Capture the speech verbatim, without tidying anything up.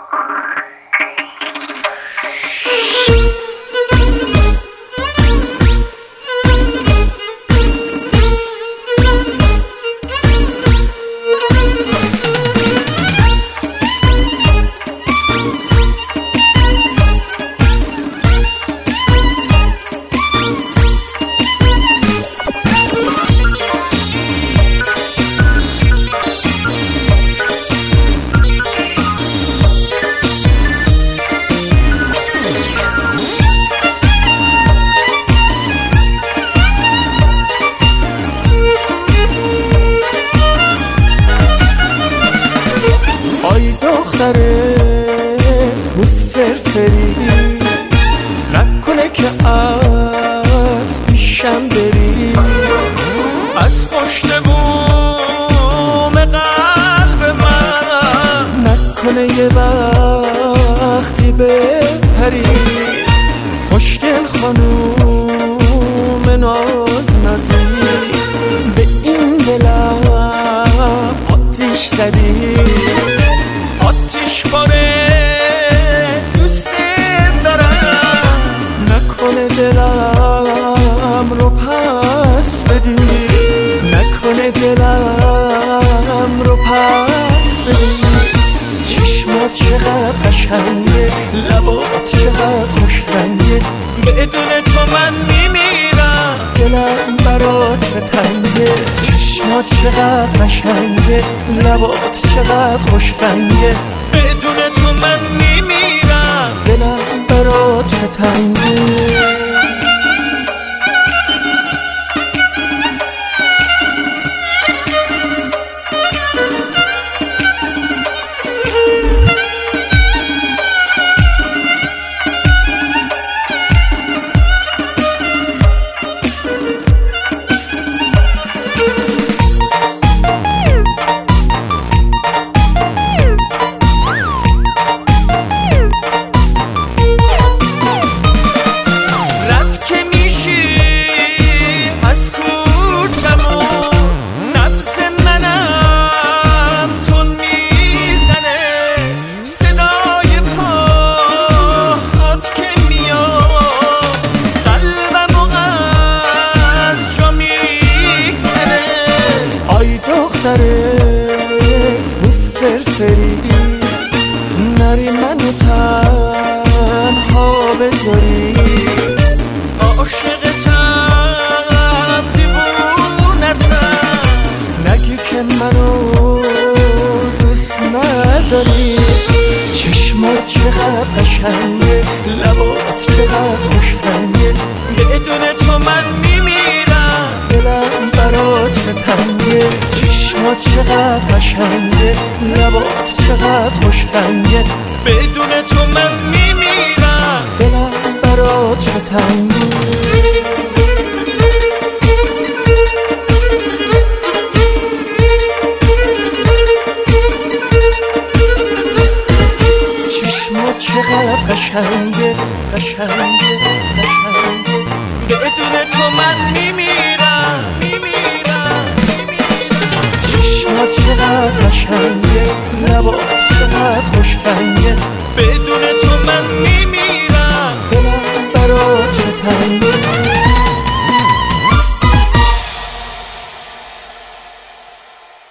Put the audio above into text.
دختره مفرفری نکنه که از پیشم بری، از پشت بوم قلب من نکنه یه وقتی بپری. خوشگل خانوم ناز نزی، به این دلم آتیش زدی، آتیش باره دوست دارم، نکنه دلم رو پس بدی، نکنه دلم رو پس بدی. چشمات چقدر قشنگه، لبات چقدر خوش رنگه، بدون تو من میمیرم، دلم برات تنگه. چشمات چقدر قشنگه، لبات چقدر خوش رنگه، بدون تو من میمیرم، دلم برات تنگه. دختره مفرفری نری منو تنها بذاری، عاشقتم دیوونتم، نگی که منو دوست نداری. چشمات چقدر قشنگه، لبات چقدر خوش رنگه، بدون تو من میمیرم، دلم برات تنگه. چشمات چقدر قشنگه، لبات چقدر خوش رنگه، بدون تو من میمیرم، دلم برات تنگه. چقدر قشنگه قشنگه قشنگه، بدون تو من میمیرم میمیرم میمیرم. چشمات چقدر قشنگه، لبات چقدر خوش رنگه، بدون تو